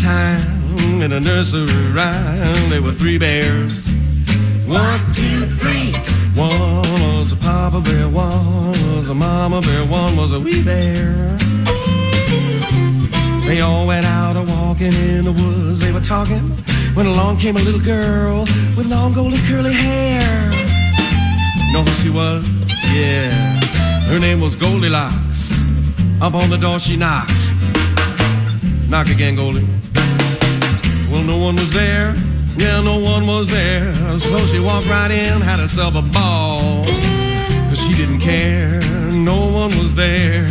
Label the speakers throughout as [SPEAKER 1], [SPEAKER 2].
[SPEAKER 1] time in a nursery rhyme. There were 3 bears. 1, 2, 3. One was a papa bear, one was a mama bear, one was a wee bear. They all went out a-walking in the woods. They were talking when along came a little girl with long golden curly hair. Know who she was? Yeah, her name was Goldilocks. Up on the door she knocked. Knock again, Goldie. Well, no one was there. Yeah, no one was there. So she walked right in, had herself a ball. 'Cause she didn't care, no one was there.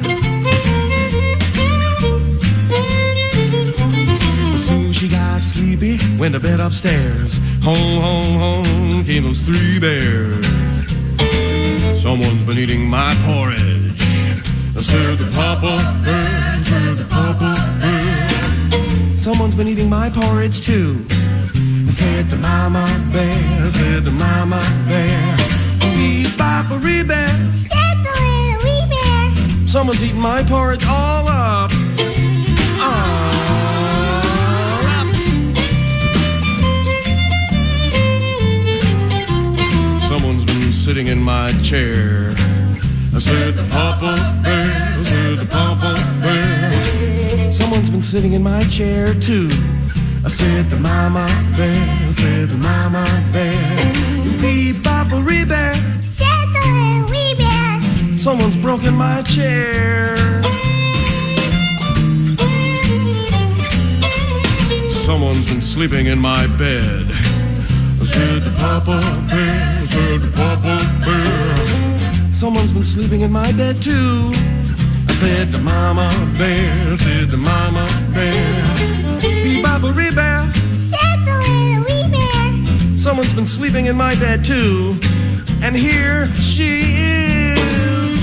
[SPEAKER 1] Soon she got sleepy, went to bed upstairs. Home, home, home came those 3 bears. Someone's been eating my porridge. I said the papa bear, said the papa bear. Someone's been eating my porridge too. I said the mama bear, said the mama bear. Wee papa wee bear,
[SPEAKER 2] said the little wee bear.
[SPEAKER 1] Someone's eating my porridge all up. Someone's been sitting in my chair. I said the papa bear, I said the papa bear. Someone's been sitting in my chair too. I said the mama bear, I said the mama bear. Wee papa wee bear,
[SPEAKER 2] said the little wee bear.
[SPEAKER 1] Someone's broken my chair. Someone's been sleeping in my bed. I said the papa bear, I said the papa bear. Someone's been sleeping in my bed too. I said the mama bear, I said the mama bear. Wee papa wee bear,
[SPEAKER 2] said the little wee bear.
[SPEAKER 1] Someone's been sleeping in my bed too. And here she is.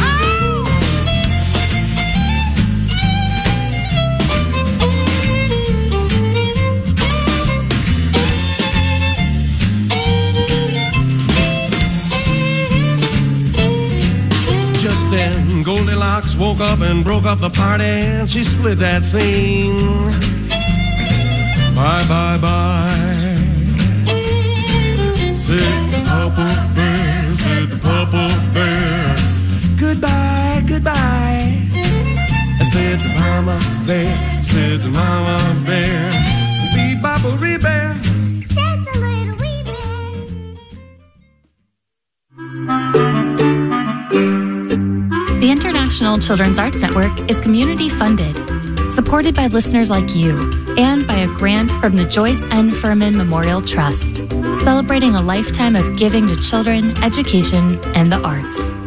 [SPEAKER 1] Just then Goldilocks woke up and broke up the party, and she split that scene. Bye, bye, bye, said the papa bear, said the papa bear. Goodbye, goodbye, I said the mama bear, said the mama bear. Wee papa wee bear,
[SPEAKER 2] said the little wee bear.
[SPEAKER 3] The International Children's Arts Network is community funded, supported by listeners like you, and by a grant from the Joyce N. Furman Memorial Trust, celebrating a lifetime of giving to children, education, and the arts.